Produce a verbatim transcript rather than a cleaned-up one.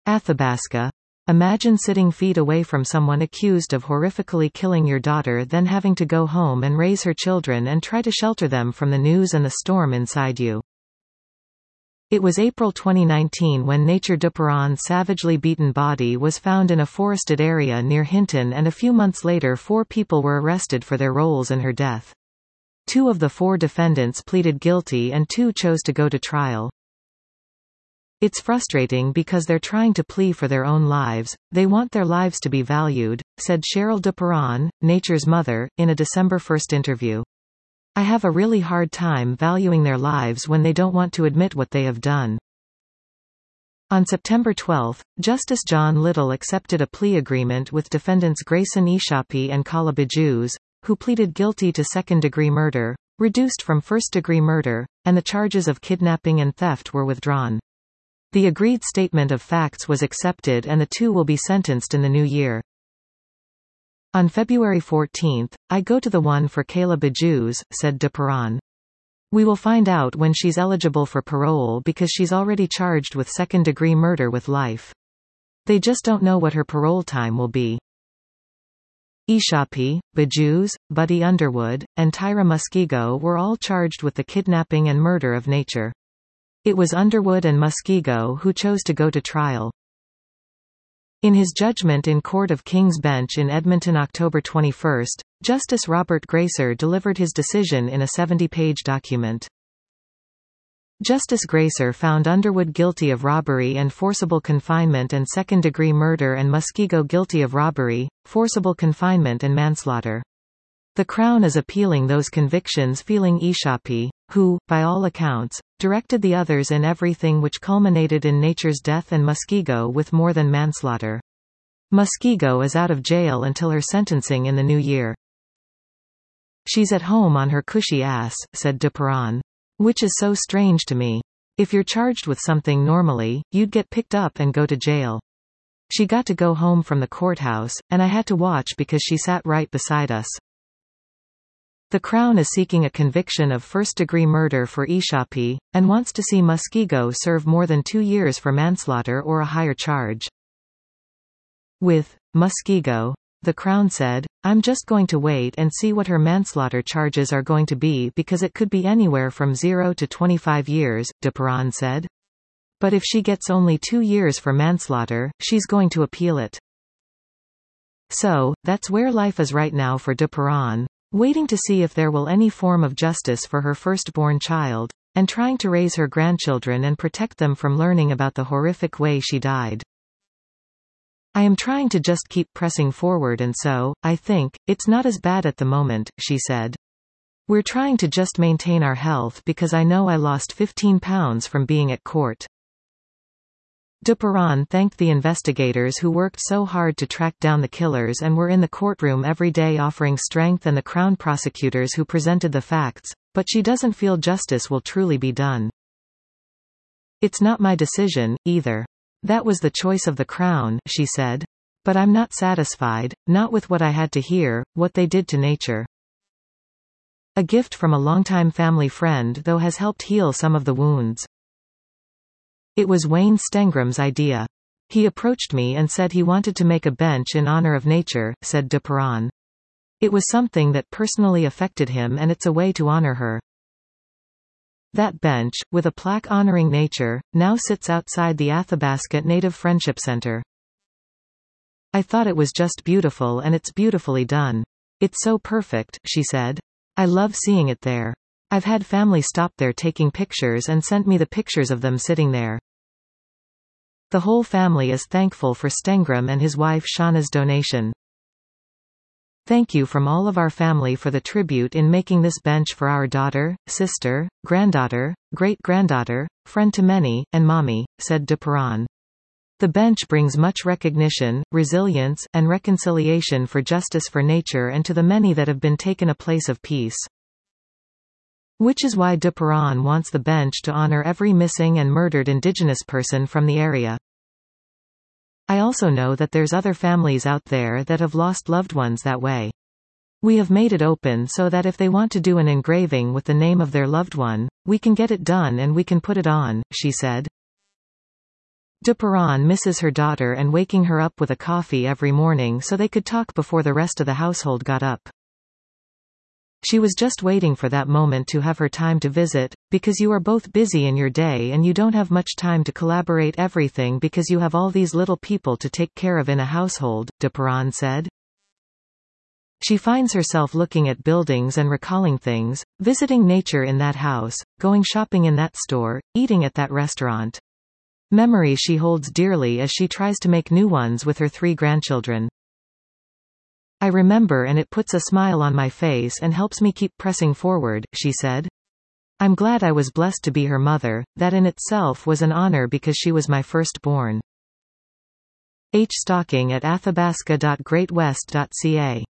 Athabasca. Imagine sitting feet away from someone accused of horrifically killing your daughter, then having to go home and raise her children and try to shelter them from the news and the storm inside you. It was April twenty nineteen when Nature Duperon's savagely beaten body was found in a forested area near Hinton, and a few months later four people were arrested for their roles in her death. Two of the four defendants pleaded guilty and two chose to go to trial. It's frustrating because they're trying to plea for their own lives, they want their lives to be valued, said Cheryl Duperon, Nature's mother, in a December first interview. I have a really hard time valuing their lives when they don't want to admit what they have done. On September twelfth, Justice John Little accepted a plea agreement with defendants Grayson Ishapi and Kala Bajuz, who pleaded guilty to second-degree murder, reduced from first-degree murder, and the charges of kidnapping and theft were withdrawn. The agreed statement of facts was accepted and the two will be sentenced in the new year. On February fourteenth, I go to the one for Kala Bajuz, said Duperon. We will find out when she's eligible for parole because she's already charged with second-degree murder with life. They just don't know what her parole time will be. Ishapi, Bajuz, Buddy Underwood, and Tyra Muskego were all charged with the kidnapping and murder of Nature. It was Underwood and Muskego who chose to go to trial. In his judgment in Court of King's Bench in Edmonton October twenty-first, Justice Robert Gracer delivered his decision in a seventy-page document. Justice Gracer found Underwood guilty of robbery and forcible confinement and second-degree murder and Muskego guilty of robbery, forcible confinement and manslaughter. The Crown is appealing those convictions, feeling Ishapi, who, by all accounts, directed the others in everything which culminated in Nature's death, and Muskego with more than manslaughter. Muskego is out of jail until her sentencing in the new year. She's at home on her cushy ass, said Duperon. Which is so strange to me. If you're charged with something normally, you'd get picked up and go to jail. She got to go home from the courthouse, and I had to watch because she sat right beside us. The Crown is seeking a conviction of first-degree murder for Ishapi, and wants to see Muskego serve more than two years for manslaughter or a higher charge. With Muskego, the Crown said, I'm just going to wait and see what her manslaughter charges are going to be because it could be anywhere from zero to twenty-five years, Duperon said. But if she gets only two years for manslaughter, she's going to appeal it. So, that's where life is right now for Duperon. Waiting to see if there will any form of justice for her firstborn child, and trying to raise her grandchildren and protect them from learning about the horrific way she died. I am trying to just keep pressing forward, and so, I think, it's not as bad at the moment, she said. We're trying to just maintain our health because I know I lost fifteen pounds from being at court. Duperon thanked the investigators who worked so hard to track down the killers and were in the courtroom every day offering strength, and the Crown prosecutors who presented the facts, but she doesn't feel justice will truly be done. It's not my decision, either. That was the choice of the Crown, she said. But I'm not satisfied, not with what I had to hear, what they did to Nature. A gift from a longtime family friend though has helped heal some of the wounds. It was Wayne Stengram's idea. He approached me and said he wanted to make a bench in honor of Nature, said Duperon. It was something that personally affected him, and it's a way to honor her. That bench, with a plaque honoring Nature, now sits outside the Athabasca Native Friendship Center. I thought it was just beautiful, and it's beautifully done. It's so perfect, she said. I love seeing it there. I've had family stop there taking pictures and sent me the pictures of them sitting there. The whole family is thankful for Stengram and his wife Shauna's donation. Thank you from all of our family for the tribute in making this bench for our daughter, sister, granddaughter, great-granddaughter, friend to many, and mommy, said Duperon. The bench brings much recognition, resilience, and reconciliation for justice for Nature and to the many that have been taken a place of peace. Which is why Duperon wants the bench to honor every missing and murdered Indigenous person from the area. I also know that there's other families out there that have lost loved ones that way. We have made it open so that if they want to do an engraving with the name of their loved one, we can get it done and we can put it on, she said. De Perron misses her daughter and waking her up with a coffee every morning so they could talk before the rest of the household got up. She was just waiting for that moment to have her time to visit, because you are both busy in your day and you don't have much time to collaborate everything because you have all these little people to take care of in a household, De Perron said. She finds herself looking at buildings and recalling things, visiting nature in that house, going shopping in that store, eating at that restaurant. Memories she holds dearly as she tries to make new ones with her three grandchildren. I remember and it puts a smile on my face and helps me keep pressing forward, she said. I'm glad I was blessed to be her mother, that in itself was an honor because she was my firstborn. H. Stocking at athabasca dot great west dot c a